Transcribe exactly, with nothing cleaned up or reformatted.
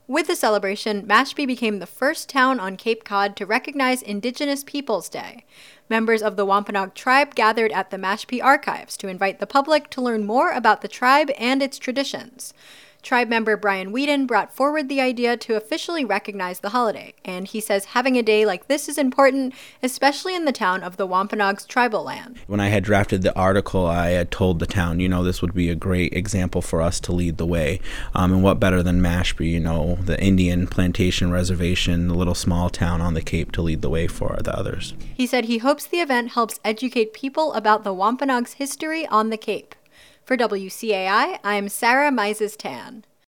With the celebration, Mashpee became the first town on Cape Cod to recognize Indigenous Peoples Day. Members of the Wampanoag tribe gathered at the Mashpee Archives to invite the public to learn more about the tribe and its traditions. Tribe member Brian Whedon brought forward the idea to officially recognize the holiday, and he says having a day like this is important, especially in the town of the Wampanoag's tribal land. When I had drafted the article, I had told the town, you know, this would be a great example for us to lead the way. Um, and what better than Mashpee, you know, the Indian plantation reservation, the little small town on the Cape, to lead the way for the others. He said he hopes the event helps educate people about the Wampanoag's history on the Cape. For W C A I, I'm Sarah Mises-Tan.